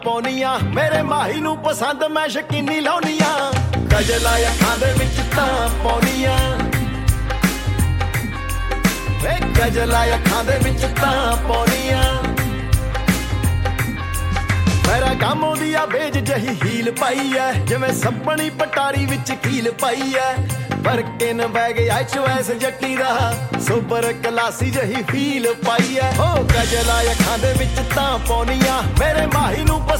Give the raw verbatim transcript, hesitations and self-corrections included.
ਪੌਨੀਆਂ ਮੇਰੇ ਮਾਹੀ ਨੂੰ ਪਸੰਦ ਮੈਂ ਸ਼ਕੀਨੀ ਲਾਉਣੀਆਂ ਗਜਲਾਂ ਅੱਖਾਂ ਦੇ ਵਿੱਚ ਤਾਂ ਪੌਨੀਆਂ ਵੇ ਗਜਲਾਂ ਅੱਖਾਂ ਦੇ ਵਿੱਚ ਤਾਂ ਪੌਨੀਆਂ ਮੇਰਾ ਕੰਮ ਉਹਦੀ ਆ ਬੇਜ ਜਹੀ ਹੀਲ ਪਾਈ ਐ ਜਿਵੇਂ ਸੱਪਣੀ ਪਟਾਰੀ ਵਿੱਚ ਕੀਲ ਪਾਈ ਐ ਬਰਕਿਨ ਬੈਗ ਐਚ ਐਸ ਜੱਟੀ ਦਾ ਸੁਪਰ ਕਲਾਸੀ ਜਹੀ ਫੀਲ ਪਾਈ ਐ ਹੋ ਗਜਲਾਂ ਅੱਖਾਂ ਦੇ ਵਿੱਚ ਤਾਂ ਪੌਨੀਆਂ ਮੇਰੇ ਮਾਹੀ ਨੂੰ